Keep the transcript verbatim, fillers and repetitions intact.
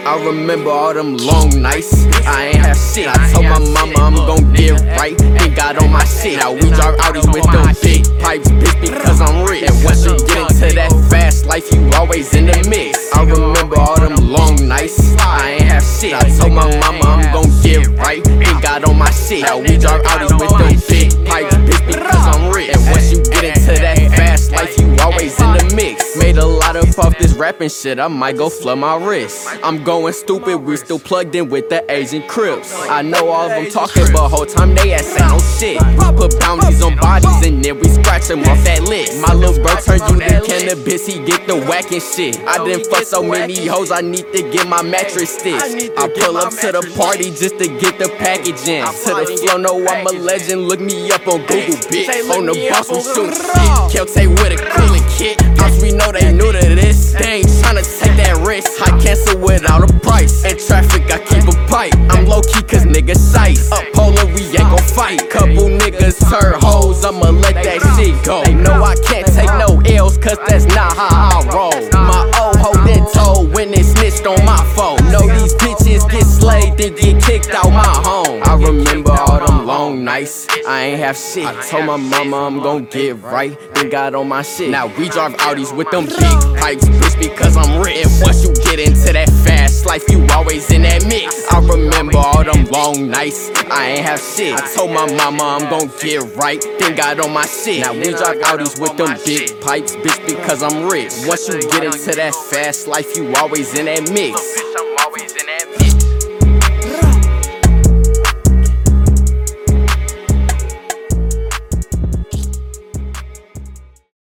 I remember all them long nights, I ain't have shit. I told my mama I'm gon' get right, then got on my shit. Now we drive Audis with them big pipes, bitch, because I'm rich. And once you get into that fast life, you always in the mix. I remember all them long nights, I ain't have shit. I told my mama I'm gon' get right, then got on my shit. Now we drive Audis with them big pipes, bitch, because I'm rich. And once you get into that fast life, you always in the mix. Made a lot of off this rapping shit, I might go flood my wrist. I'm going stupid, we still plugged in with the Asian Crips. I know all of them talking, but whole time they ass ain't no shit. We put bounties on bodies and then we scratch them off that list. My little bro turn you to cannabis, he get the whacking shit. I done fuck so many hoes, I need to get my mattress stitched. I pull up to the party just to get the package in. To the flow, know I'm a legend, look me up on Google, bitch. On the boss, we shoot shit. Keltay with a cooling kit. Cause we know they new to this. They ain't tryna take that risk. I cancel without a price. In traffic, I keep a pipe. I'm low key cause niggas sight. Up polar, we ain't gon' fight. Couple niggas turn hoes, I'ma let that shit go. No, I can't take no L's cause that's not how I roll. My old hoe then told when it snitched on my phone. Know these bitches get slayed, then get kicked out my home. I remember all them long nights, I ain't have shit. I told my mama I'm gon' get right, then got on my shit. Now we drive Audis with them big pipes, bitch, because I'm rich. And once you get into that fast life, you always in that mix. I remember all them long nights, I ain't have shit. I told my mama I'm gon' get right, then got on my shit. Now we drive Audis with them big pipes, bitch, because I'm rich. Once you get into that fast life, you always in that mix.